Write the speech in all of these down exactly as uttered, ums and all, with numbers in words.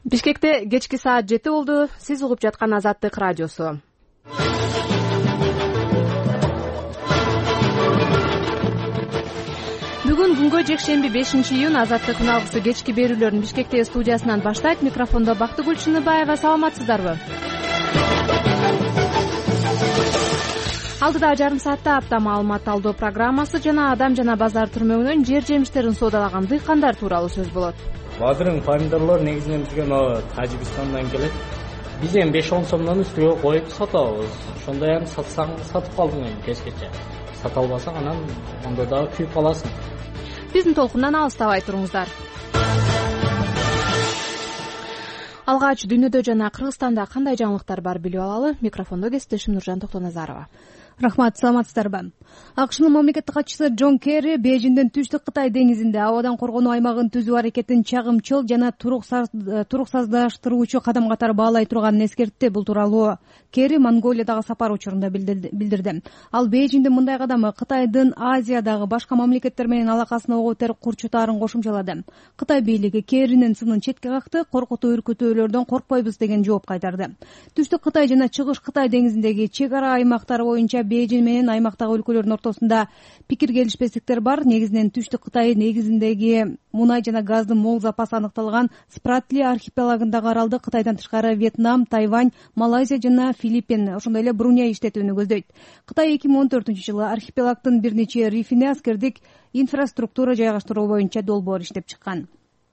Бишкекте кечки саат жети болду. Сиз угуп жаткан Азаттык радиосу. Бүгүн күнгө жекшемби бешинчи июнь Азаттыктын алгысы кечки берүүлөрүн Бишкектеги студиясынан баштайт. Микрофондо Бактыгүл Чыныбаева. Саламатсыздарбы? Алдыда жарым саатта апта маалымат алуу программасы жана адам жана базар түрмөгүнөн жер жемиштерин соодалаган дыйкандар тууралуу сөз болот. Бадырың помидорлор негизинен бизге Тажикстандан келет. Биз эми беш он сомдон үстүгө коюп сатабыз. Ошондой эми сатсаң сатып калдың эми кечкече. Сата албасаң анан ондо дагы күйүп каласың. Биздин толкундан алыстабай туруңуздар. Алгач дүйнөдө жана Кыргызстанда кандай жаңылыктар бар билип алалы. Микрофондо кесиптешим Нуржан Токтоназарова. Рахмат, саламатсыздарбы? АКШнын мамлекеттик катчысы Джон Керри Бейжиңдин түштүк Кытай деңизинде абадан коргонуу аймагын түзүү аракетин чагымчыл жана туруксаздаштыруучу кадам катары баалай турганын эскертти. Бул тууралуу Керри Монголиядагы сапар учурунда билдирди. Ал Бейжиңдин мындай кадамы Кытайдын Азиядагы башка мамлекеттер менен алакасын ого бетер курчутаарын кошумчалады. Кытай бийлиги Керринин сынын четке какты, коркутуу үркүтүүлөрдөн коркпойбуз деген жооп кайтарды. Түштүк Кытай жана чыгыш Кытай деңизиндеги чек ара аймактары боюнча Бейжиң менен аймактагы өлкөлөрдүн ортосунда пикир келишпестиктер бар. Негизинен Түштүк Кытай негизиндеги мунай жана газдын мол запасы аныкталган Спратли архипелагындагы аралды Кытайдан тышкары Вьетнам, Тайвань, Малайзия жана Филиппин, ошондой эле Бруней иштетүүнү көздөйт. Кытай эки миң он төртүнчү жылы архипелагдын бир нече рифине аскердик инфраструктура жайгаштыруу боюнча долбоор иштеп чыккан.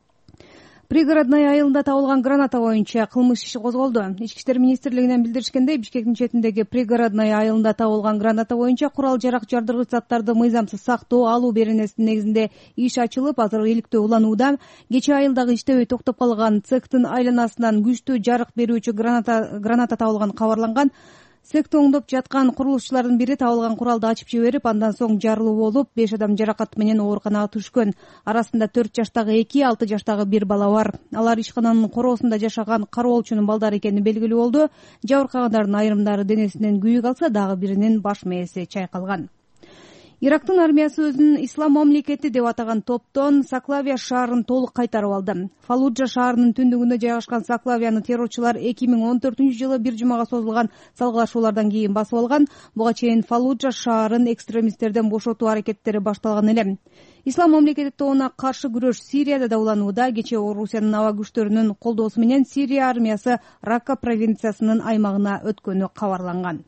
Пригородная айылында табылган граната боюнча кылмыш иши козголду. Ички иштер министрлигинен билдиришкендей, Бишкектин четиндеги Пригородная айылында табылган граната боюнча курал-жарак жардыргыч заттарды мыйзамсыз сактоо алуу беренесинин негизинде иш ачылып, азыр иликтөө уланууда. Кечээ айылдагы иштебей токтоп калган цехтин айланасынан күчтүү жарык берүүчү граната граната табылган кабарланган. Цехти оңдоп жаткан курулушчулардын бири табылган куралды ачып жиберип, андан соң жарылуу болуп, беш адам жаракат менен ооруканага түшкөн. Арасында төрт жаштагы эки, алты жаштагы бир бала бар. Алар ишкананын короосунда жашаган кароолчунун балдары экени белгилүү болду. Жабыркагандардын айрымдары денесинен күйүк алса, дагы биринин баш мээси чайкалган. Ирактын армиясы өзүнүн ислам мамлекети деп атаган топтон Саклавия шаарын толук кайтарып алды. Фаллуджа шаарынын түндүгүндө жайгашкан Саклавияны террорчулар эки миң он төртүнчү жылы бир жумага созулган салгылашуулардан кийин басып алган. Буга чейин Фаллуджа шаарын экстремисттерден бошотуу аракеттери башталган эле. Ислам мамлекети тобуна каршы күрөш Сирияда да уланууда. Кечээ Орусиянын аба күчтөрүнүн колдоосу менен Сирия армиясы Рака провинциясынын аймагына өткөнү кабарланган.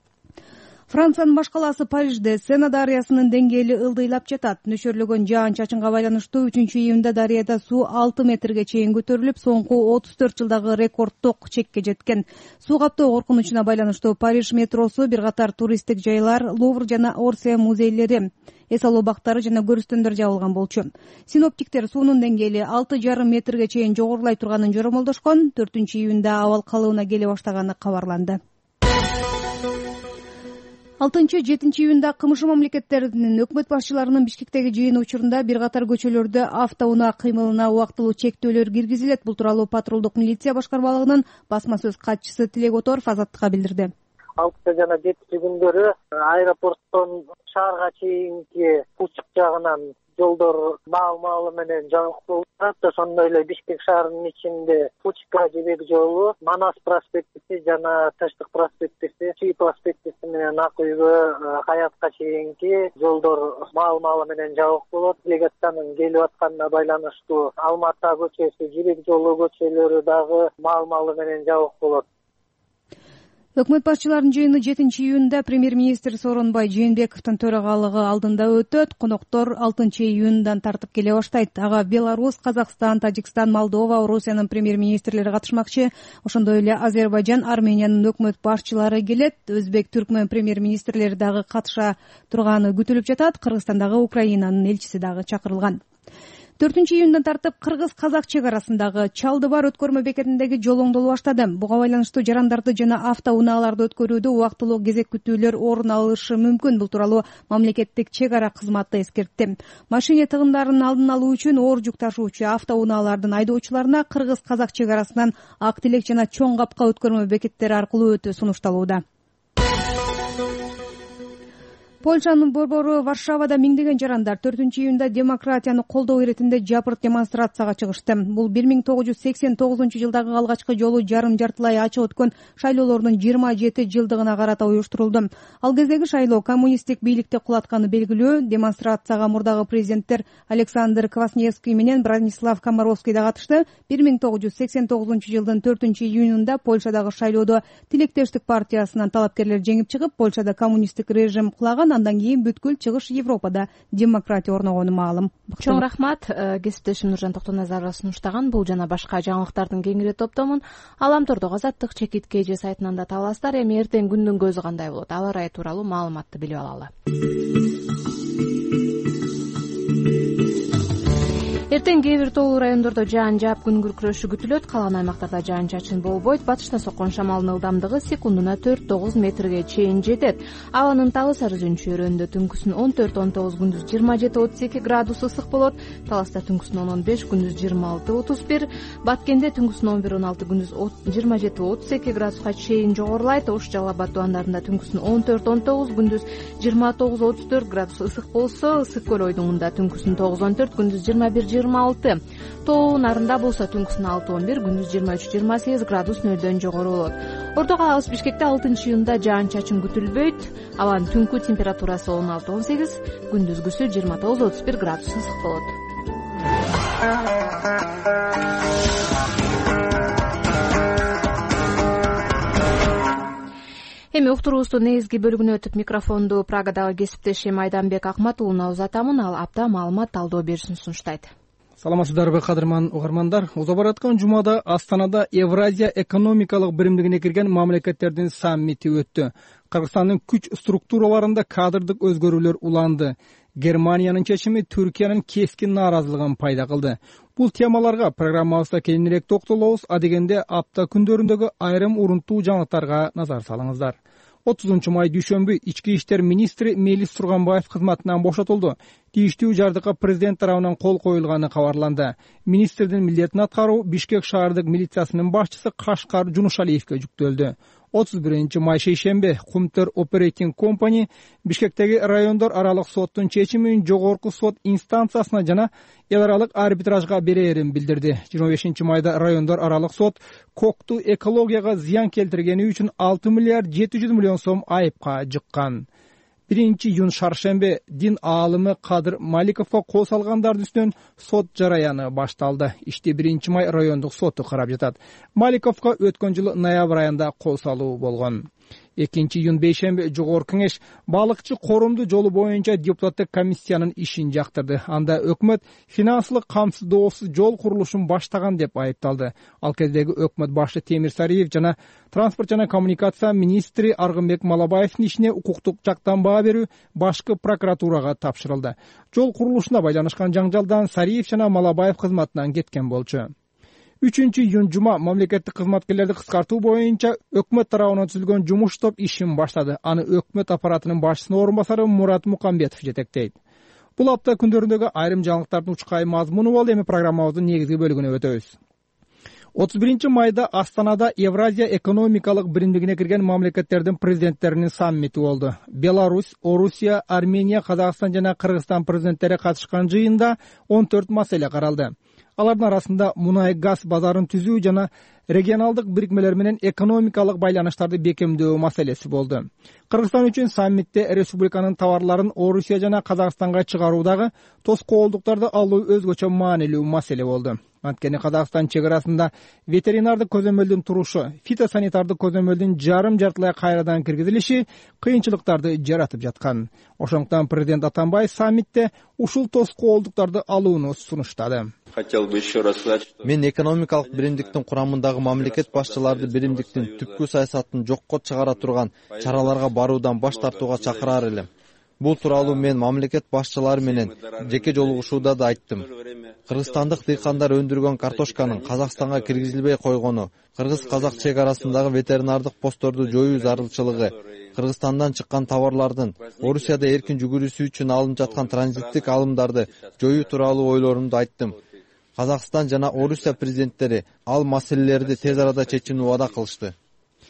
Франциянын баш калаасы Парижде Сена дарыясынын деңгээли ылдыйлап жатат. Нөшөрлөгөн жаан-чачынга байланыштуу үчүнчү июнда дарыяда суу алты метрге чейин көтөрүлүп, соңку отуз төрт жылдагы рекорддук чекке жеткен. Суу каптоо коркунучуна байланыштуу Париж метросу, бир катар туристтик жайлар, Лувр жана Орсия музейлери, эс алуу бактары жана көрүстөндөр жабылган болчу. Синоптиктер суунун деңгээли алты жарым метрге чейин жогорулай турганын жоромолдошкон. төртүнчү июнда абал калыбына келе баштаганы кабарланды. алтынчы жетинчи июнда КМШ мамлекеттеринин өкмөт башчыларынын Бишкектеги жыйыны учурунда бир катар көчөлөрдө автоунаа кыймылына убактылуу чектөөлөр киргизилет. Бул тууралуу патрулдук милиция башкармалыгынын басма сөз катчысы Тилек Оторов Азаттыкка билдирди. алтынчы жана жетинчи күндөрү аэропорттон шаарга чейинки Пучук жагынан жолдор маал-маалы менен жабык болуп турат. Ошондой эле Бишкек шаарынын ичинде Пучукка жибек жолу, Манас проспектиси жана Таштык проспектиси, Чүй проспектиси менен Ак үйгө, Хаятка чейинки жолдор маал-маалы менен жабык болот. Делегациянын келип атканына байланыштуу Алмата көчөсү, Жибек жолу көчөлөрү дагы маал-маалы менен жабык болот. Өкмөт башчыларынын жыйыны жетинчи июнда премьер-министр Сооронбай Жээнбековдун төрагалыгы алдында өтөт. Коноктор алтынчы июндан тартып келе баштайт. Ага Беларусь, Казакстан, Тажикстан, Молдова, Орусиянын премьер-министрлери катышмакчы. Ошондой эле Азербайжан, Армениянын өкмөт башчылары келет. Өзбек, Түркмөн премьер-министрлери дагы катыша турганы күтүлүп жатат. Кыргызстандагы Украинанын элчиси дагы чакырылган. төртүнчү июндан тартып кыргыз-казак чек арасындагы Чалдыбар өткөрмө бекетиндеги жол оңдолуп баштады. Буга байланыштуу жарандарды жана автоунааларды өткөрүүдө убактылуу кезек күтүүлөр орун алышы мүмкүн. Бул тууралуу мамлекеттик чек ара кызматы эскертти. Машине тыгындарынын алдын алуу үчүн оор жүк ташуучу автоунаалардын айдоочуларына кыргыз-казак чек арасынан Ак Тилек жана Чоң Капка өткөрмө бекеттери аркылуу өтүү сунушталууда. Польшанын борбору Варшавада миңдеген жарандар төртүнчү июнда демократияны колдоо иретинде жапырт демонстрацияга чыгышты. Бул бир миң тогуз жүз сексен тогузунчу жылдагы алгачкы жолу жарым жартылай ачык өткөн шайлоолордун жыйырма жети жылдыгына карата уюштурулду. Ал кездеги шайлоо коммунисттик бийликти кулатканы белгилүү. Демонстрацияга мурдагы президенттер Александр Квасневский менен Бронислав Комаровский да катышты. бир миң тогуз жүз сексен тогузунчу жылдын төртүнчү июнунда Польшадагы шайлоодо Тилектештик партиясынан талапкерлер жеңип чыгып, Польшада коммунисттик режим кулаган. Андан кийин бүткүл чыгыш Европада демократия орногону маалым. Чоң рахмат. Кесиптешим Нуржан Токтоназарова сунуштаган бул жана башка жаңылыктардын кеңири топтомун Аламтордогу Азаттык чекит же сайтынан да таба аласыздар. Эми эртең күндүн көзү кандай болот? Аба ырайы тууралуу маалыматты билип алалы. Эртең кээ бир тоолуу райондордо жаан жаап күн күркүрөшү күтүлөт. Калган аймактарда жаан чачын болбойт. Батыштан соккон шамалдын ылдамдыгы секундуна төрт тогуз метрге чейин жетет. Абанын тагы сары үзүнчү өрөөнүндө түнкүсүн он төрт он тогуз, күндүз жыйырма жети отуз эки градус ысык болот. Таласта түнкүсүн он он беш, күндүз жыйырма алты отуз бир. Баткенде түнкүсүн он бир он алты, күндүз жыйырма жети отуз эки градуска чейин жогорулайт. Ош Жалал Абад тубандарында түнкүсүн он төрт он тогуз, күндүз жыйырма тогуз отуз төрт градус ысык болсо, Ысык көл ойдуңунда түнкүсүн тогуз он төрт, күндүз жыйырма бир жыйырма алты. Тоо нарында болсо түнкүсүн алты он бир, күндүз жыйырма үч жыйырма сегиз градус нөлдөн жогору болот. Орто калабыз Бишкекте алтынчы июнда жаан чачын күтүлбөйт. Абанын түнкү температурасы он алты он сегиз, күндүзгүсү жыйырма тогуз отуз бир градус ысык болот. Эми уктуруубуздун негизги бөлүгүнө өтүп, микрофонду Прагадагы кесиптешим Айданбек Акматуулуна узатамын. Ал апта маалымат талдоо беришин сунуштайт. Саламатсыздарбы, кадырман угармандар. Уза бараткан жумада Астанада Евразия экономикалык биримдигине кирген мамлекеттердин саммити өттү. Кыргызстандын күч структураларында кадрдык өзгөрүүлөр уланды. Германиянын чечими Түркиянын кескин нааразылыгын пайда кылды. Бул темаларга программабызда кийинирээк токтолобуз. Адегенде апта күндөрүндөгү айрым урунтуу жаңылыктарга назар салыңыздар. отузунчу май дүйшөмбү ички иштер министри Мелис Турганбаев кызматынан бошотулду. Тийиштүү жардыкка президент тарабынан кол коюлганы кабарланды. Министрдин милдетин аткаруу Бишкек шаардык милициясынын башчысы Кашкар Жунушалиевке жүктөлдү. отуз биринчи май шейшембе Кумтөр Operating Company Бишкектеги райондор аралык соттун чечимин жогорку сот инстанциясына жана эл аралык арбитражга берээрин билдирди. жыйырма бешинчи майда райондор аралык сот Кокту экологияга зыян келтиргени үчүн алты миллиард жети жүз миллион сом айыпка жыккан. биринчи июнь шаршембе дин аалымы Кадыр Маликовго кол салгандардын үстүнөн сот жараяны башталды. Ишти биринчи май райондук соту карап жатат. Маликовго өткөн жылы ноябрь айында кол салуу болгон. экинчи июнь бейшембе жогорку кеңеш балыкчы корумду жолу боюнча депутаттык комиссиянын ишин жактырды. Анда өкмөт финансылык камсыздоосуз жол курулушун баштаган деп айыпталды. Ал кездеги өкмөт башы Темир Сариев жана транспорт жана коммуникация министри Аргынбек Малабаевдин ишине укуктук жактан баа берүү башкы прокуратурага тапшырылды. Жол курулушуна байланышкан жаңжалдан Сариев жана Малабаев кызматынан кеткен болчу. үчүнчү июнь жума мамлекеттик кызматкерлерди кыскартуу боюнча өкмөт тарабынан түзүлгөн жумуш топ ишин баштады. Аны өкмөт аппаратынын башчысынын орун басары Мурат Мукамбетов жетектейт. Бул апта күндөрүндөгү айрым жаңылыктардын учкай мазмуну болду. Эми программабыздын негизги бөлүгүнө өтөбүз. отуз биринчи майда Астанада Евразия экономикалык биримдигине кирген мамлекеттердин президенттеринин саммити болду. Беларусь, Орусия, Армения, Казакстан жана Кыргызстан президенттери катышкан жыйында он төрт маселе каралды. Алардын арасында мунай газ базарын түзүү жана регионалдык бирикмелер менен экономикалык байланыштарды бекемдөө маселеси болду. Кыргызстан үчүн саммитте республиканын товарларын Орусия жана Казакстанга чыгаруудагы тоскоолдуктарды алуу өзгөчө маанилүү маселе болду. Анткени Казакстан чек арасында ветеринардык көзөмөлдүн турушу, фитосанитардык көзөмөлдүн жарым жартылай кайрадан киргизилиши кыйынчылыктарды жаратып жаткан. Ошондуктан президент Атамбаев саммитте ушул тоскоолдуктарды алууну сунуштады. Хотел бы еще раз сказать, что мен экономикалык биримдиктин курамындагы мамлекет башчыларды биримдиктин түпкү саясатын жокко чыгара турган чараларга баруудан баш тартууга чакырар элем. Бул тууралуу мен мамлекет башчылары менен жеке жолугушууда да айттым. Кыргызстандык дыйкандар өндүргөн картошканын Казакстанга киргизилбей койгону, кыргыз-казак чек арасындагы ветеринардык постторду жоюу зарылчылыгы, Кыргызстандан чыккан товарлардын Орусияда эркин жүгүрүүсү үчүн алынып жаткан транзиттик алымдарды жоюу тууралуу ойлорумду айттым. Казакстан жана Орусия президенттери ал маселелерди тез арада чечүүнү убада кылышты.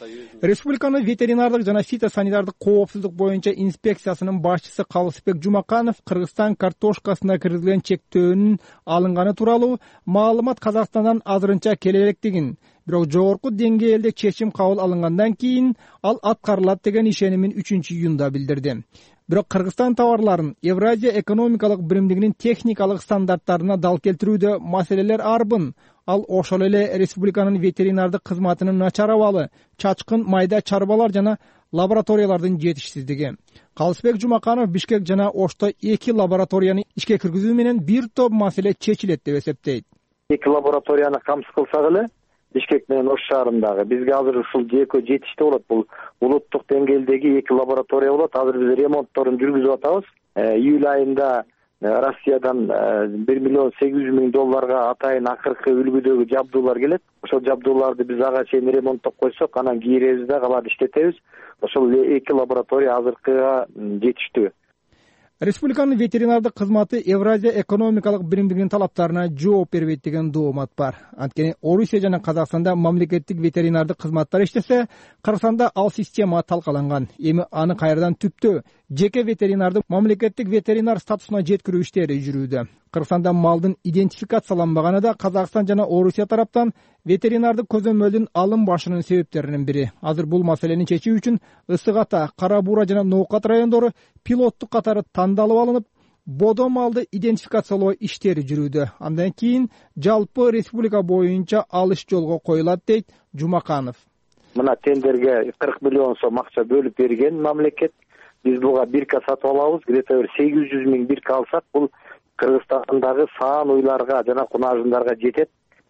Республиканын ветеринардык жана фитосанитардык коопсуздук боюнча инспекциясынын башчысы Калысбек Жумаканов Кыргызстан картошкасына киргизилген чектөөнүн алынганы тууралуу маалымат Казакстандан азырынча келе электигин, бирок жогорку деңгээлде чечим кабыл алынгандан кийин ал аткарылат деген ишенимин үчүнчү июнда билдирди. Бирок Кыргызстан товарларын Евразия экономикалык биримдигинин техникалык стандарттарына дал келтирүүдө маселелер арбын. Ал ошол эле республиканын ветеринардык кызматынын начар абалы, чачкын майда чарбалар жана лабораториялардын жетишсиздиги. Калысбек Жумаканов Бишкек жана Ошто эки лабораторияны ишке киргизүү менен бир топ маселе чечилет деп эсептейт. Эки лабораторияны камсыз кылсак эле Бишкек менен Ош шаарындагы бизге азыр ушул экөө жетиште болот. Бул улуттук деңгээлдеги эки лаборатория болот. Азыр биз ремонтторун жүргүзүп атабыз. Июль айында Россиядан бир миллион сегиз жүз миң долларга атайын акыркы үлгүдөгү жабдуулар келет. Ошол жабдууларды биз ага чейин ремонттоп койсок, анан кийиребиз да калады иштетебиз. Ошол эки лаборатория азыркыга жетиштүү. Республиканын ветеринардык кызматы Евразия экономикалык биримдигинин талаптарына жооп бербейт деген доомат бар. Анткени Орусия жана Казакстанда мамлекеттик ветеринардык кызматтар иштесе, Кыргызстанда ал система талкаланган. Эми аны кайрадан түптөө жеке ветеринардык мамлекеттик ветеринар статусуна жеткирүү иштери жүрүүдө. Кыргызстанда малдын идентификацияланбаганы да Казакстан жана Орусия тараптан ветеринардык көзөмөлдүн алынбашынын себептеринин бири. Азыр бул маселени чечүү үчүн Ысык Ата, Кара Буура жана Ноокат райондору пилоттук катары тандалып алынып, бодо малды идентификациялоо иштери жүрүүдө. Андан кийин жалпы республика боюнча алыш жолго коюлат, дейт Жумаканов. Мына тендерге кырк миллион сом акча бөлүп берген мамлекет. Биз буга бирка сатып алабыз. Где-то бир сегиз жүз миң бирка алсак, бул Кыргызстандагы саан уйларга жана кунажындарга жетет.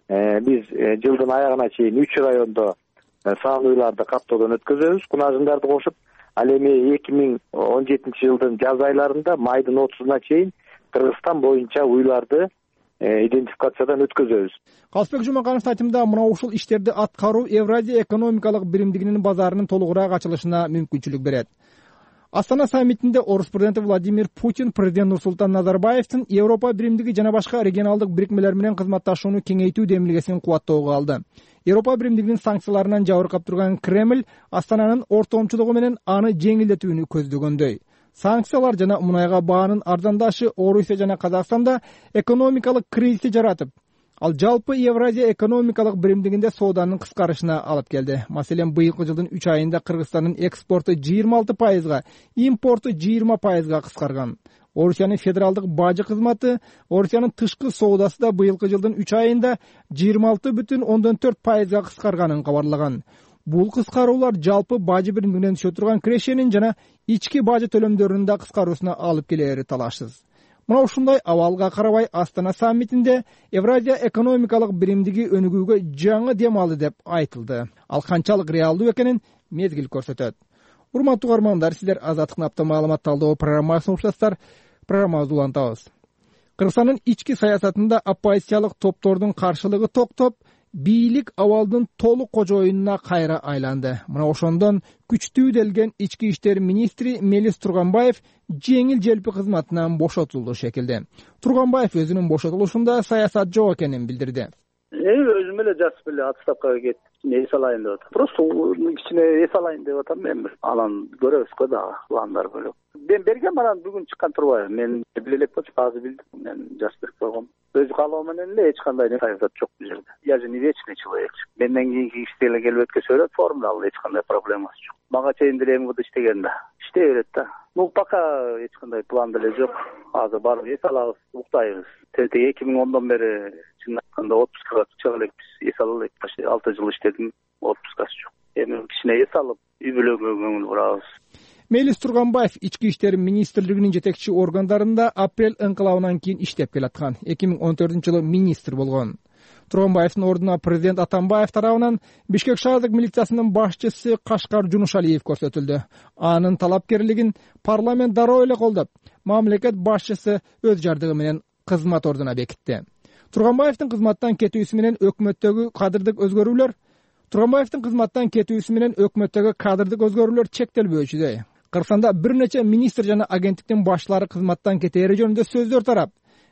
Биз жылдын аягына чейин үч райондо саан уйларды каптоодон өткөзөбүз, кунажындарды кошуп. Ал эми эки миң он жетинчи жылдын жаз айларында майдын отузуна чейин Кыргызстан боюнча уйларды идентификациядан өткөзөбүз. Калысбек Жумакановдун айтымында мына ушул иштерди аткаруу Евразия экономикалык биримдигинин базарынын толугураак ачылышына мүмкүнчүлүк берет. Астана саммитинде Орус президенти Владимир Путин президент Нурсултан Назарбаевдин Европа биримдиги жана башка регионалдык бирикмелер менен кызматташууну кеңейтүү демилгесин кубаттоого алды. Европа биримдигинин санкцияларынан жабыркап турган Кремль Астананын ортомчулугу менен аны жеңилдетүүнү көздөгөндөй. Санкциялар жана мунайга баанын арзандашы Орусия жана Казакстанда экономикалык кризисти жаратып, ал жалпы Евразия экономикалык биримдигинде сооданын кыскарышына алып келди. Маселен, быйылкы жылдын үч айында Кыргызстандын экспорту жыйырма алты пайызга, импорту жыйырма пайызга кыскарган. Орусиянын федералдык бажы кызматы Орусиянын тышкы соодасы да быйылкы жылдын үч айында жыйырма алты бүтүн ондон төрт пайызга кыскарганын кабарлаган. Бул кыскаруулар жалпы бажы биримдигинен түшө турган кирешенин жана ички бажы төлөмдөрүнүн да кыскаруусуна алып келери талашсыз. Мына ушундай абалга карабай Астана саммитинде Евразия экономикалык биримдиги өнүгүүгө жаңы дем алды деп айтылды. Ал канчалык реалдуу экенин мезгил көрсөтөт. Урматтуу угармандар, сиздер Азаттыктын апта маалымат талдоо программасын уктасыздар. Программабызды улантабыз. Кыргызстандын ички саясатында оппозициялык топтордун каршылыгы токтоп, бийлик абалдын толук кожоюнуна кайра айланды. Мына ошондон күчтүү делген ички иштер министри Мелис Турганбаев жеңил желпи кызматынан бошотулду шекилде. Турганбаев өзүнүн бошотулушунда саясат жок экенин билдирди. Өзүм эле жазып эле отставкага кеттим. Эс алайын деп атам. Просто кичине эс алайын деп атам мен. Анан көрөбүз го дагы пландар бөлөк. Мен бергем, анан бүгүн чыккан турбайбы. Мен биле элек болчу, азыр билдим. Мен жазып берип койгом. Өзү каалоо менен эле эч кандай саясат жок бул жерде. Я же не вечный человек. Менден кийинки кишилер келип өткөзө берет формула, ал эч кандай проблемасы жок. Мага чейин деле эми кылды иштеген да. Иштей берет да. Ну пока эч кандай план деле жок. Азыр барып эс алабыз, уктайбыз. Тете эки миң ондон бери чын айтканда отпускага чыга элекпиз. Эс ала элекпиз. алты жыл иштедим, отпускасы жок. Эми кичине эс алып, үй бүлөгө көңүл бурабыз. Мелис Турганбаев ички иштер министрлигинин жетекчи органдарында апрель ыңкылабынан кийин иштеп келаткан. эки миң он төртүнчү жылы министр болгон. Турганбаевдин ордуна президент Атамбаев тарабынан Бишкек шаардык милициясынын башчысы Кашкар Жунушалиев көрсөтүлдү. Анын талапкерлигин парламент дароо эле колдоп, мамлекет башчысы өз жардыгы менен кызмат ордуна бекитти. Турганбаевдин кызматтан кетүүсү менен өкмөттөгү кадырдык өзгөрүүлөр Турганбаевдин кызматтан кетүүсү менен өкмөттөгү кадырдык өзгөрүүлөр чектелбөөчүдөй. Кыргызстанда бир нече министр жана агенттиктин башчылары кызматтан кетери жөнүндө сөздөр тарап,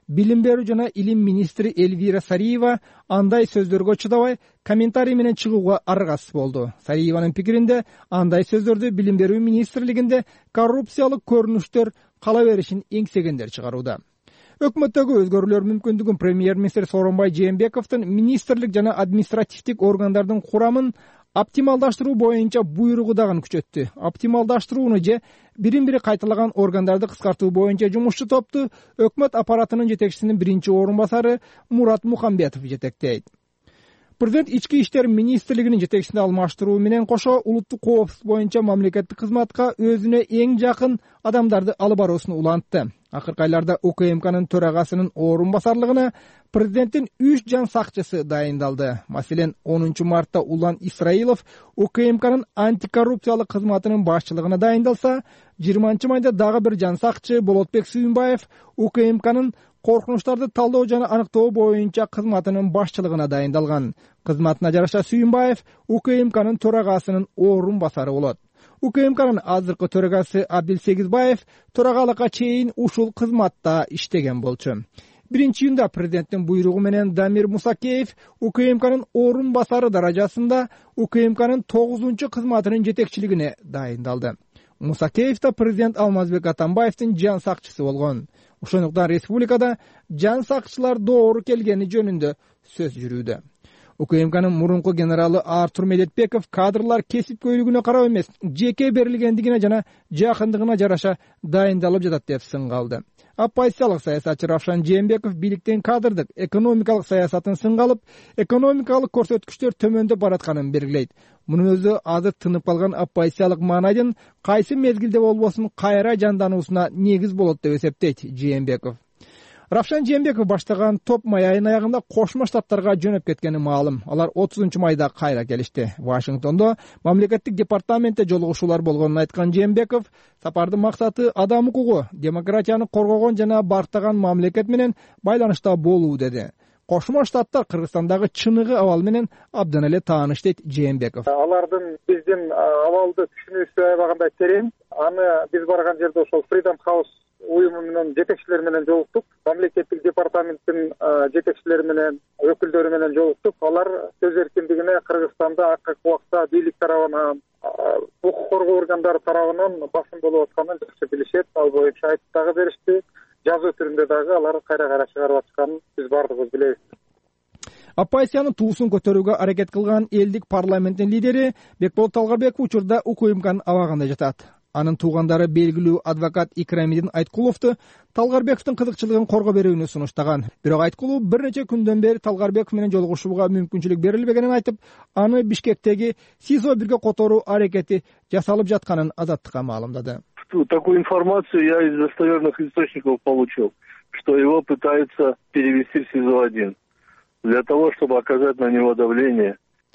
билим берүү жана илим министри Эльвира Сариева андай сөздөргө чыдабай комментарий менен чыгууга аргасыз болду. Сариеванын пикиринде андай сөздөрдү билим берүү министрлигинде коррупциялык көрүнүштөр кала беришин эңсегендер чыгарууда. Өкмөттөгү өзгөрүүлөр мүмкүндүгүн премьер-министр Сооронбай Жээнбековдун министрлик жана административдик органдардын курамын оптималдаштыруу боюнча буйругу дагы күчөттү. Оптималдаштырууну же бирин-бири кайталаган органдарды кыскартуу боюнча жумушчу топту өкмөт аппаратынын жетекчисинин биринчи орун басары Мурат Мухамбетов жетектейт. Президент ички иштер министрлигинин жетекчисин алмаштыруу менен кошо улуттук коопсуздук боюнча мамлекеттик кызматка өзүнө эң жакын адамдарды алып баруусун улантты. Акыркы айларда УКМКнын төрагасынын орун басарлыгына президенттин үч жан сакчысы дайындалды. Маселен, онунчу мартта Улан Исраилов УКМКнын антикоррупциялык кызматынын башчылыгына дайындалса, жыйырманчы майда дагы бир жан сакчы Болотбек Сүйүнбаев УКМКнын коркунучтарды талдоо жана аныктоо боюнча кызматынын башчылыгына дайындалган. Кызматына жараша Сүйүнбаев УКМКнын төрагасынын орун басары болот. УКМКнын азыркы төрагасы Абдилсегизбаев төрагалыкка чейин ушул кызматта иштеген болчу. биринчи июнда президенттин буйругу менен Дамир Мусакеев УКМКнын орун басары даражасында УКМКнын тогузунчу кызматынын жетекчилигине дайындалды. Мусакеев да президент Алмазбек Атамбаевдин жан сакчысы болгон. Ошондуктан республикада жан сакчылар доору келгени жөнүндө сөз жүрүүдө. УКМКнын мурунку генералы Артур Медетбеков кадрлар кесипкөйлүгүнө карап эмес, жеке берилгендигине жана жакындыгына жараша дайындалып жатат деп сынга алды. Оппозициялык саясатчы Равшан Жээнбеков бийликтин кадрдык экономикалык саясатын сынга алып, экономикалык көрсөткүчтөр төмөндөп баратканын белгилейт. Мунун өзү азыр тынып калган оппозициялык маанайдын кайсы мезгилде болбосун кайра жандануусуна негиз болот деп эсептейт Жээнбеков. Равшан Жээнбеков баштаган топ май айынын аягында Кошмо Штаттарга жөнөп кеткени маалым. Алар отузунчу майда кайра келишти. Вашингтондо мамлекеттик департаментте жолугушуулар болгонун айткан Жээнбеков, сапардын максаты адам укугу, демократияны коргогон жана бартаган мамлекет менен байланышта болуу деди. Кошмо Штаттар Кыргызстандагы чыныгы абал менен абдан эле тааныш дейт Жээнбеков. Алардын биздин абалды түшүнүүсү аябагандай терең. Аны биз барган жерде ошол Freedom House уюму менен жетекчилери менен жолуктук. Мамлекеттик департаменттин жетекчилери менен, өкүлдөрү менен жолуктук. Алар сөз эркиндигине Кыргызстанда акыркы убакта бийлик тарабынан, укук коргоо органдары тарабынан басым болуп атканын жакшы билишет. Ал боюнча айтып дагы беришти. Жазуу түрүндө дагы алар кайра кайра чыгарып атканын биз бардыгыбыз билебиз. Оппозициянын туусун көтөрүүгө аракет кылган элдик парламенттин лидери Бекболот Талгарбеков учурда УКМКнын абагында жатат. Анын туугандары белгилүү адвокат Икрамидин Айткуловду Талгарбековдун кызыкчылыгын корго берүүнү сунуштаган. Бирок Айткулов бир нече күндөн бери Талгарбеков менен жолугушууга мүмкүнчүлүк берилбегенин айтып, аны Бишкектеги СИЗО бирге которуу аракети жасалып жатканын Азаттыкка маалымдады. Такую информацию я из достоверных источников получил, что его пытаются перевести в СИЗО один для того, чтобы оказать на него давление.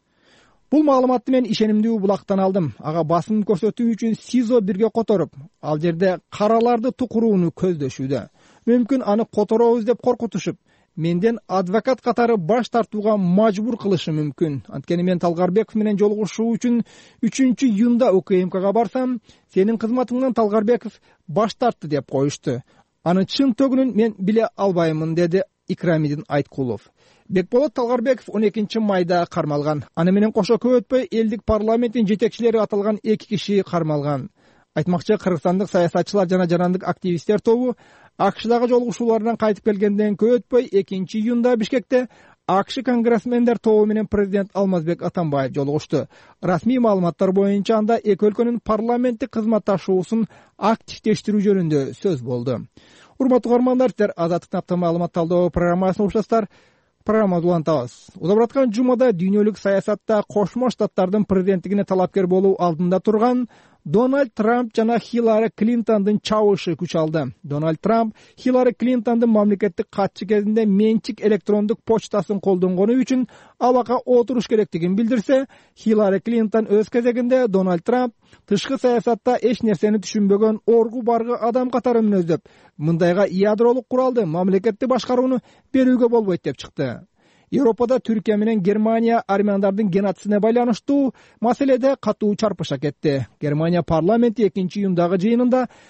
Бул маалыматты мен ишенимдүү булактан алдым. Ага басым көрсөтүү үчүн СИЗО бирге которуп, ал жерде караларды тукурууну көздөшүүдө. Мүмкүн аны которобуз деп коркутушуп, менден адвокат катары баш тартууга мажбур кылышы мүмкүн. Анткени мен Талгарбеков менен жолугушуу үчүн үчүнчү июнда УКМКга барсам, сенин кызматыңдан Талгарбеков баш тартты деп коюшту. Аны чын төгүнүн мен биле албаймын, деди Икрамидин Айткулов. Бекболот Талгарбеков он экинчи майда кармалган. Аны менен кошо көп өтпөй элдик парламенттин жетекчилери аталган эки киши кармалган. Айтмакчы, кыргызстандык саясатчылар жана жарандык активисттер тобу АКШдагы жолугушууларынан кайтып келгенден көп өтпөй экинчи июнда Бишкекте АКШ конгрессмендер тобу менен президент Алмазбек Атамбаев жолугушту. Расмий маалыматтар боюнча анда эки өлкөнүн парламенттик кызматташуусун активдештирүү жөнүндө сөз болду. Урматтуу угармандар, сиздер Азаттыктын апта маалымат талдоо программасын угушасыздар. Программаны улантабыз. Удап аткан жумада дүйнөлүк саясатта Кошмо Штаттардын президенттигине талапкер болуу алдында турган Дональд Трамп жана Хиллари Клинтондун чабышы күч алды. Дональд Трамп Хиллари Клинтондун мамлекеттик катчы кезинде менчик электрондук почтасын колдонгону үчүн абакка отуруш керектигин билдирсе, Хиллари Клинтон өз кезегинде Дональд Трамп тышкы саясатта эч нерсени түшүнбөгөн оргу баргы адам катары мүнөздөп, мындайга ядролук куралды мамлекетти башкарууну берүүгө болбойт деп чыкты. Европада Түркия менен Германия армяндардын геноцидине байланыштуу маселеде катуу чарпыша кетти. Германия парламенти экинчи июндагы жыйынында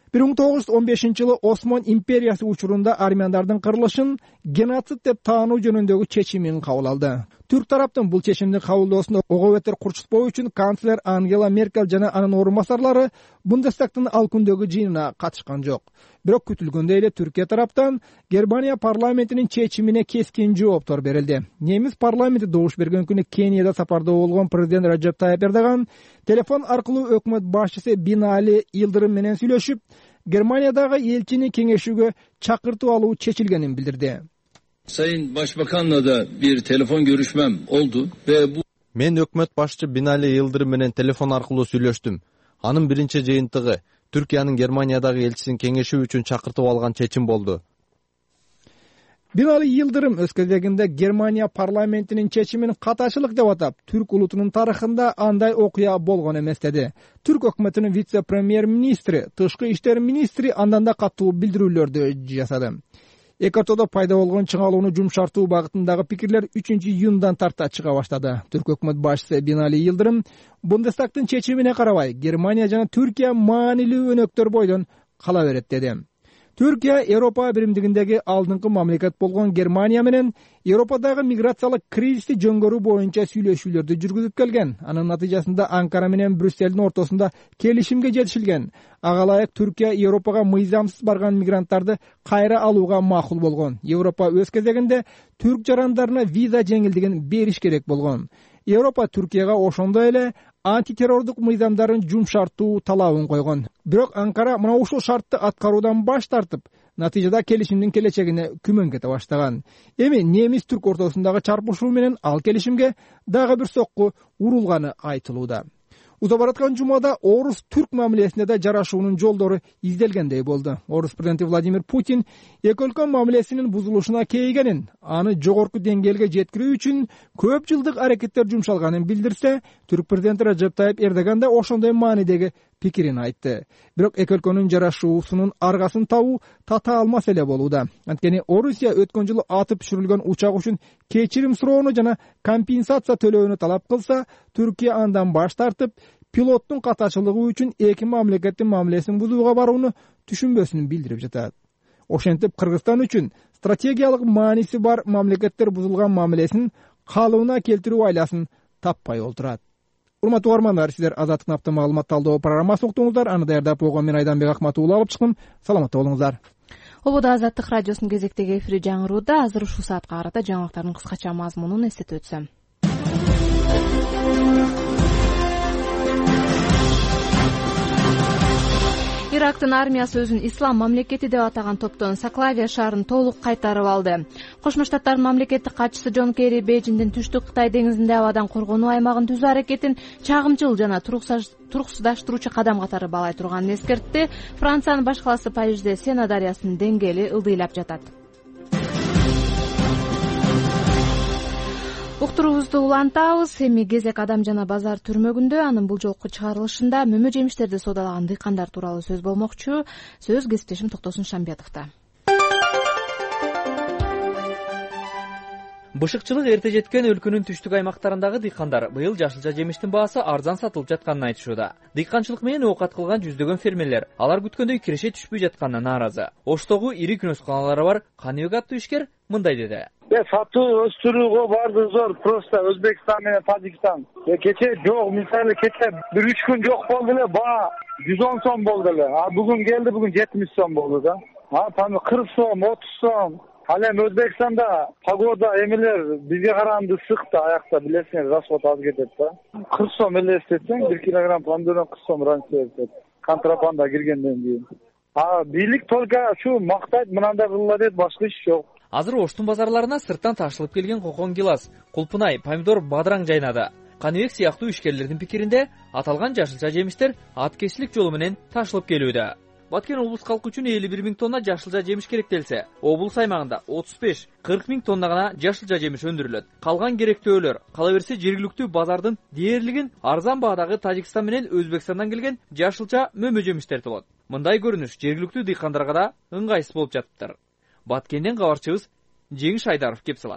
бир миң тогуз жүз он бешинчи жылы Осман империясы учурунда армяндардын кырылышын геноцид деп таануу жөнүндөгү чечимин кабыл алды. Түрк тараптын бул чечимди кабылдоосуна ого бетер курчутпоо үчүн канцлер Ангела Меркель жана анын орун басарлары Бундестагтын ал күндөгү жыйынына катышкан жок. Бирок күтүлгөндөй эле Түркия тараптан Германия парламентинин чечимине кескин жооптор берилди. Немис парламенти добуш берген күнү Кенияда сапарда болгон президент Раджеп Тайип Эрдоган телефон аркылуу өкмөт башчысы Бинали Йылдырым менен сүйлөшүп, Германиядагы элчини кеңешүүгө чакыртып алуу чечилгенин билдирди. Sayın Başbakan'la da bir telefon görüşmem oldu ve bu Мен өкмөт башчы Бинали Йылдырым менен телефон аркылуу сүйлөштүм. Анын биринчи жыйынтыгы Түркиянын Германиядагы элчисин кеңешүү үчүн чакыртып алган чечим болду. Бинали Йылдырым өз кезегинде Германия парламентинин чечимин катачылык деп атап, түрк улутунун тарыхында андай окуя болгон эмес деди. Түрк өкмөтүнүн вице-премьер-министри, тышкы иштер министри андан да катуу билдирүүлөрдү жасады. Эки ортодо пайда болгон чыңалууну жумшартуу багытындагы пикирлер үчүнчү июндан тарта чыга баштады. Түрк өкмөт башчысы Бинали Йылдырым Бундестагтын чечимине карабай, Германия жана Түркия маанилүү өнөктөр бойдон кала берет деди. Түркия Европа биримдигиндеги алдыңкы мамлекет болгон Германия менен Европадагы миграциялык кризисти жөнгөрүү боюнча сүйлөшүүлөрдү жүргүзүп келген. Анын натыйжасында Анкара менен Брюсселдин ортосунда келишимге жетишилген. Ага ылайык Түркия Европага мыйзамсыз барган мигранттарды кайра алууга макул болгон. Европа өз кезегинде түрк жарандарына виза жеңилдигин бериш керек болгон. Европа Түркияга ошондой эле антитеррордук мыйзамдарын жумшартуу талабын койгон. Бирок Анкара мына ушул шартты аткаруудан баш тартып, натыйжада келишимдин келечегине күмөн кете баштаган. Эми немис-түрк ортосундагы чарпышуу менен ал келишимге дагы бир сокку урулганы айтылууда. Уза бараткан жумада орус-түрк мамилесинде да жарашуунун жолдору изделгендей болду. Орус президенти Владимир Путин эки өлкө мамилесинин бузулушуна кейигенин, аны жогорку деңгээлге жеткирүү үчүн көп жылдык аракеттер жумшалганын билдирсе, түрк президенти Раджеп Тайип Эрдоган да ошондой маанидеги пикирин айтты. Бирок эки өлкөнүн жарашуусунун аргасын табуу тата алмас эле болууда. Анткени Орусия өткөн жылы атып түшүрүлгөн учак үчүн кечирим суроону жана компенсация төлөөнү талап кылса, Түркия андан баш тартып, пилоттун катачылыгы үчүн эки мамлекеттин мамилесин бузууга барууну түшүнбөсүн билдирип жатат. Ошентип Кыргызстан үчүн стратегиялык мааниси бар мамлекеттер бузулган мамилесин калыбына келтирүү айласын таппай олтурат. Урматтуу угармандар, сиздер Азаттык наптын маалымат талдоо программасын уктуңуздар. Аны даярдап койгон мен Айданбек Акматуулла алып чыктым. Саламатта болуңуздар. Ободо Азаттык радиосунун кезектеги эфири жаңырууда. Азыр ушул саатка карата жаңылыктардын кыскача мазмунун эстетип өтсөм. Ирактын армиясы өзүн ислам мамлекети деп атаган топтон Саклавия шаарын толук кайтарып алды. Кошмо Штаттардын мамлекеттик катчысы Джон Керри Бейжиңдин түштүк Кытай деңизинде абадан коргонуу аймагын түзүү аракетин чагымчыл жана туруксуздаштыруучу кадам катары баалай турганын эскертти. Франциянын баш калаасы Парижде Сена дарыясынын деңгээли ылдыйлап жатат. Уктуруубузду улантабыз. Эми Кезек Адам жана базар түрмөгүндө анын бул жолку чыгарылышында мөмө жемиштерди соодалаган дыйкандар тууралуу сөз болмокчу. Сөз кесиптешим Токтосун Шамбетовдо. Бышыкчылык эрте жеткен өлкөнүн түштүк аймактарындагы дыйкандар быйыл жашылча жемиштин баасы арзан сатылып жатканын айтышууда. Дыйканчылык менен оокат кылган жүздөгөн фермерлер алар күткөндөй киреше түшпөй жатканына нааразы. Оштогу ири күнөсканалары бар Каныбек аттуу ишкер мындай деди. Сатуу өстүрүүгө барды зор, просто Өзбекстан менен Тажикстан. Кече жок, мисалы кече бир үч күн жок болду эле, баа жүз он сом болду эле. А бүгүн келди, бүгүн жетимиш сом болду да. А там кырк сом, отуз сом. Ал эми Өзбекстанда погода эмелер бизге караганда ысык да, аякта билесиңер, расход аз кетет да. кырк сом эле эстетсең, бир килограмм помидордон кырк сом ранча эстет. Контрабанда киргенден кийин. А бийлик только ушу мактайт, мынандай кылыла дейт, башка иш жок. Азыр Оштун базарларына сырттан ташылып келген кокон гилас, кулпунай, помидор, бадыраң жайнады. Каныбек сыяктуу ишкерлердин пикиринде аталган жашылча жемиштер аткечилик жолу менен ташылып келүүдө. Баткен облус калкы үчүн элүү бир миң тонна жашылча жемиш керектелсе, облус аймагында отуз беш кырк миң тонна гана жашылча жемиш өндүрүлөт. Калган керектөөлөр кала берсе жергиликтүү базардын дээрлигин арзан баадагы Тажикстан менен Өзбекстандан келген жашылча мөмө жемиштер болот. Мындай көрүнүш жергиликтүү дыйкандарга да ыңгайсыз болуп жатыптыр. Баткенден кабарчыбыз Жеңиш Айдаров кеп салат.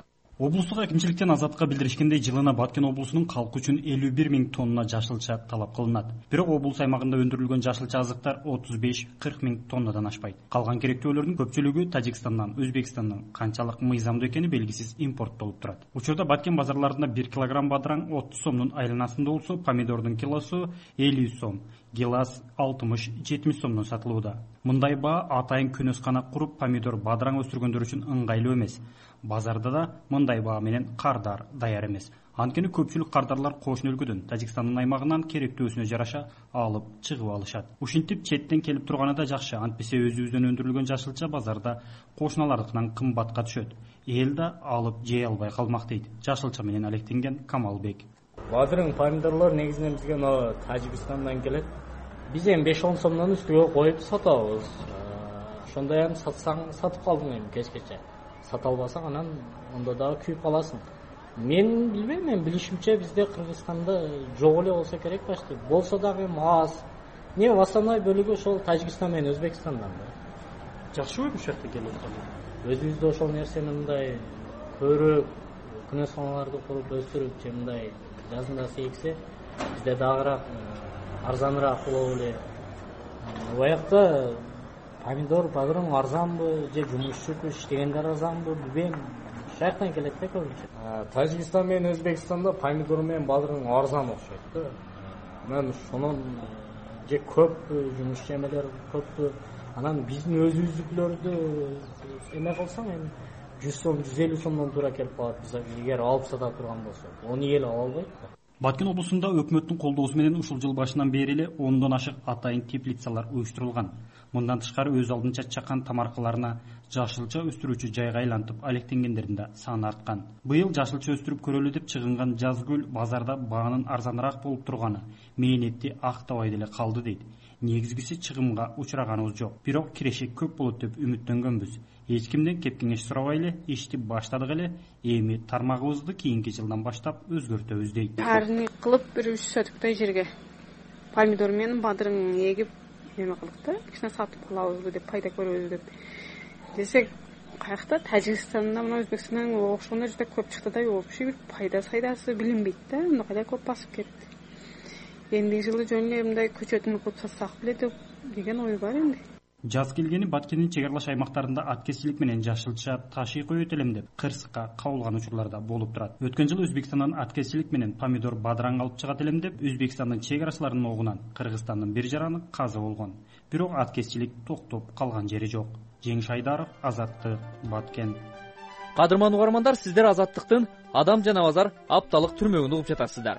Облустук әкимчиликтен Азатка билдиришкендей, жылына Баткен облусунун калкы үчүн элүү бир миң тонна жашылча талап кылынат. Бирок облус аймагында өндүрүлгөн жашылча азыктар отуз беш кырк миң тоннадан ашпайт. Калган керектөөлөрдүн көпчүлүгү Тажикстандан, Өзбекстандан канчалык мыйзамдуу экени белгисиз импорттолуп турат. Учурда Баткен базарларында бир килограмм бадыраң отуз сомдун айланасында болсо, помидордун килосу элүү сом, гилас алтымыш жетимиш сомдон сатылууда. Мындай баа атайын көнөскана куруп помидор бадыраң өстүргөндөр үчүн ыңгайлуу эмес. Базарда да мындай баа менен кардар даяр эмес. Анткени көпчүлүк кардарлар кошуна өлкөдөн, Тажикстандын аймагынан керектөөсүнө жараша алып чыгып алышат. Ушинтип четтен келип турганы да жакшы, антпесе өзүбүздөн өндүрүлгөн жашылча базарда кошуналардыкынан кымбатка түшөт. Эл да алып жей албай калмак дейт жашылча менен алектенген Камалбек. Бадырың, помидорлор негизинен бизге мына Тажикстандан келет. Биз эми беш он сомдон үстүгө коюп сатабыз. Ошондой эми сатсаң сатып калдың эми кечкече. Сата албасаң анан ондо дагы күйүп каласың. Мен билбейм, мен билишимче бизде Кыргызстанда жок эле болсо керек почти. Болсо дагы эми аз. Не, основной бөлүгү ошол Тажикстан менен Өзбекстандан да. Жакшы ушул жакта келип аткан. Өзүбүздө ошол нерсени мындай көрүп, күнөсканаларды куруп өстүрүп, же мындай жазында сейксе, бизде дагыраак арзаныраак болобу эле. Уякта помидор, бадыраң арзанбы, же жумушчу иштегендер арзанбы, билбейм. Шаяктан келет да көбүнчө. Тажикстан менен Өзбекстанда помидор менен бадыраң арзан окшойт да. Мен ошонун же көппү, жумушчу эмелер көппү. Анан биздин өзүбүздүкүлөрдү эме кылсаң эми жүз сом, жүз элүү сомдон туура келип калат. Биз эгер алып сата турган болсок, оны эл ала албайт да. Баткен облусунда өкмөттүн колдоосу менен ушул жыл башынан бери эле ондон ашык атайын теплицалар уюштурулган. Мындан тышкары өз алдынча чакан тамаркаларына жашылча өстүрүүчү жайга айлантып алектенгендердин да саны арткан. Быйыл жашылча өстүрүп көрөлү деп чыгынган Жазгүл базарда баанын арзаныраак болуп турганы мээнетти актабай деле калды дейт. Негизгиси чыгымга учраганыбыз жок. Бирок кирешек көп болот деп үмүттөнгөнбүз. Эч кимден кеп кеңеш сурабай эле ишти баштадык эле. Эми тармагыбызды кийинки жылдан баштап өзгөртөбүз дейт. Арны кылып бир үч сотуктай жерге помидор менен бадырың эгип эме кылдык да, кичине сатып алабызбы деп, пайда көрөбүз деп. Десек, каякта Тажикстанда мына Өзбекстандан окшогондор жүз көп чыкты да, вообще бир пайда сайдасы билинбейт да, мындай кайда көп басып кетти. Эндиги жылы жөн эле мындай көчөтүн кылып сатсак беле деп деген ой бар энди. Жаз келгени Баткендин чек аралаш аймактарында аткезчилик менен жашылча ташый коет элем деп кырсыкка кабылган учурларда болуп турат. Өткөн жылы Өзбекстандан аткезчилик менен помидор бадыраң алып чыгат элем деп Өзбекстандын чек аралашларынын огунан Кыргызстандын бир жараны каза болгон. Бирок аткезчилик токтоп калган жери жок. Жеңиш Айдаров, Азаттык, Баткен. Кадырман угармандар, сиздер Азаттыктын Адам жана базар апталык түрмөгүн угуп жатасыздар.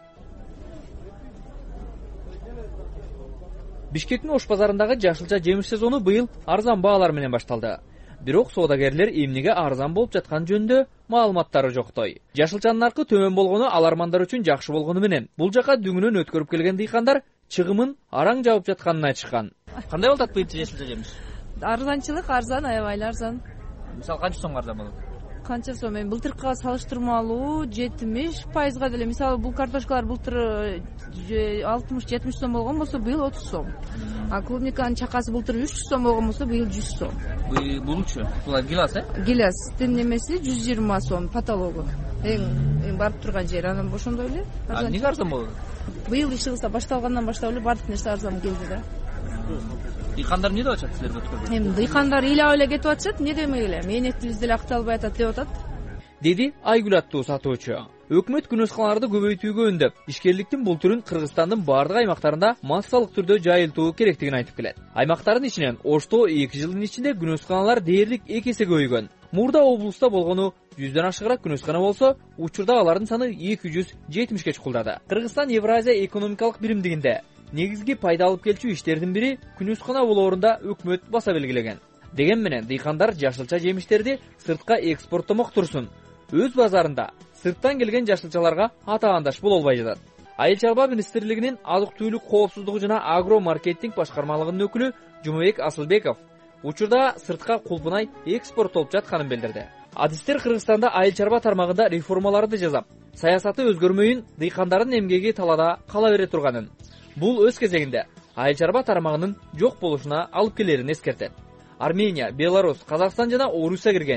Бишкектин Ош базарындагы жашылча жемиш сезону быйыл арзан баалар менен башталды. Бирок соодагерлер эмнеге арзан болуп жаткан жөнүндө маалыматтары жоктой. Жашылчанын наркы төмөн болгону алармандар үчүн жакшы болгону менен бул жака дүңүнөн өткөрүп келген дыйкандар чыгымын араң жабып жатканын айтышкан. Кандай болот быйылчы жашылча жемиш? Арзанчылык арзан, аябай арзан. Мисалы канча сомго арзан болот? Канча сом? Эми былтыркыга салыштырмалуу жетимиш пайызга деле. Мисалы бул картошкалар былтыр алтымыш жетимиш сом болгон болсо, быйыл отуз сом. А клубниканын чакасы былтыр үч жүз сом болгон болсо, быйыл жүз сом. Булучу? Бул гилас, э? Гиластын немеси жүз жыйырма сом потологу. Эң барып турган жер, анан ошондой эле. А эмнеге арзан болду? Быйыл иш кылса башталгандан баштап эле бардык нерсе арзан келди да. Дыйкандар эмне деп атышат силерге өткөрбөй? Эми дыйкандар ыйлап эле кетип атышат, эмне демек эле? Мээнетибиз деле акталбай атат деп атат. Деди Айгүл аттуу сатуучу. Өкмөт күнөскаларды көбөйтүүгө үндөп, ишкерликтин бул түрүн Кыргызстандын бардык аймактарында массалык түрдө жайылтуу керектигин айтып келет. Аймактардын ичинен Ошто эки жылдын ичинде күнөсканалар дээрлик эки эсе көбөйгөн. Мурда облуста болгону жүздөн ашыгыраак күнөскана болсо, учурда алардын саны эки жүз жетимишке чукулдады. Кыргызстан Евразия экономикалык биримдигинде негизги пайда алып келчү иштердин бири күнөскана болоорунда өкмөт баса белгилеген. Деген менен дыйкандар жашылча жемиштерди сыртка экспорттомок турсун. Өз базарында сырттан келген жашылчаларга атаандаш боло албай жатат. Айыл чарба министрлигинин азык-түлүк коопсуздугу жана агро маркетинг башкармалыгынын өкүлү Жумабек Асылбеков учурда сыртка кулпунай экспорттолуп жатканын билдирди. Адистер Кыргызстанда айыл чарба тармагында реформаларды жасап, саясаты өзгөрмөйүн, дыйкандардын эмгеги талаада кала бере турганын. Бул өз кезегинде айыл чарба тармагынын жок болушуна алып келерин эскертет. Армения, Беларусь, Казакстан жана Орусия кирген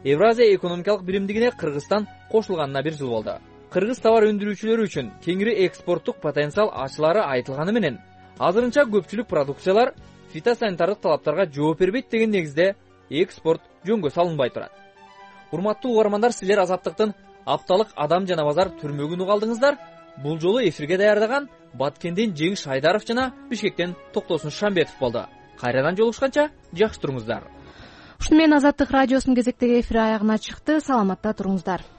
Евразия экономикалык биримдигине Кыргызстан кошулганына бир жыл болду. Кыргыз товар өндүрүүчүлөрү үчүн кеңири экспорттук потенциал ачылары айтылганы менен, азырынча көпчүлүк продукциялар фитосанитардык талаптарга жооп бербейт деген негизде экспорт жөнгө салынбай турат. Урматтуу угармандар, силер Азаттыктын апталык Адам жана базар түрмөгүн угалдыңыздар. Бул жолу эфирге даярдаган Баткенден Жеңиш Шайдаров жана Бишкектен Токтосун Шамбетов болду. Кайрадан жолугушканча жакшы туруңуздар. Ушуну менен Азаттык радиосунун кезектеги эфир аягына чыкты. Саламатта туруңуздар.